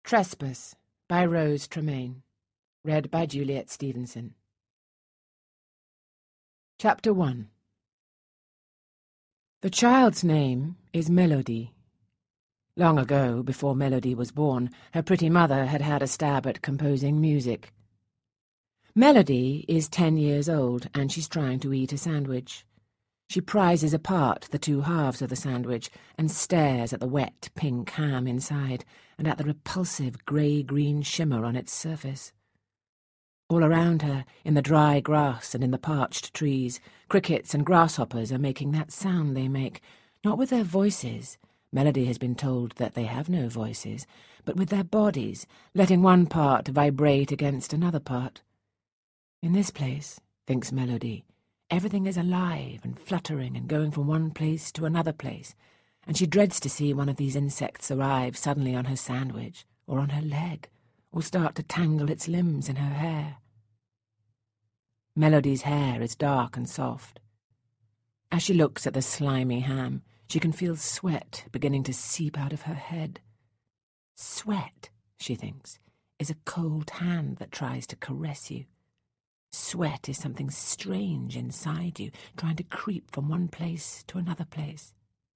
Trespass by Rose Tremaine. Read by Juliet Stevenson. Chapter 1. The child's name is Melody. Long ago, before Melody was born, her pretty mother had had a stab at composing music. Melody is 10 years old, and she's trying to eat a sandwich. She prizes apart the two halves of the sandwich and stares at the wet pink ham inside and at the repulsive grey-green shimmer on its surface. All around her, in the dry grass and in the parched trees, crickets and grasshoppers are making that sound they make, not with their voices. Melody has been told that they have no voices, but with their bodies, letting one part vibrate against another part. In this place, thinks Melody, everything is alive and fluttering and going from one place to another place, and she dreads to see one of these insects arrive suddenly on her sandwich, or on her leg, or start to tangle its limbs in her hair. Melody's hair is dark and soft. As she looks at the slimy ham, she can feel sweat beginning to seep out of her head. Sweat, she thinks, is a cold hand that tries to caress you. Sweat is something strange inside you, trying to creep from one place to another place.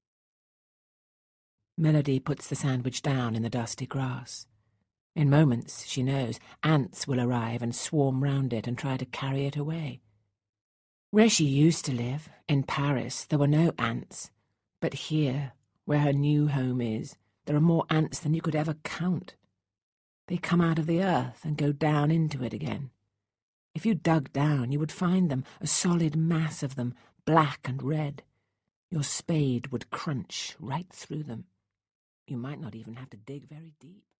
Melody puts the sandwich down in the dusty grass. In moments, she knows, ants will arrive and swarm round it and try to carry it away. Where she used to live, in Paris, there were no ants. But here, where her new home is, there are more ants than you could ever count. They come out of the earth and go down into it again. If you dug down, you would find them, a solid mass of them, black and red. Your spade would crunch right through them. You might not even have to dig very deep.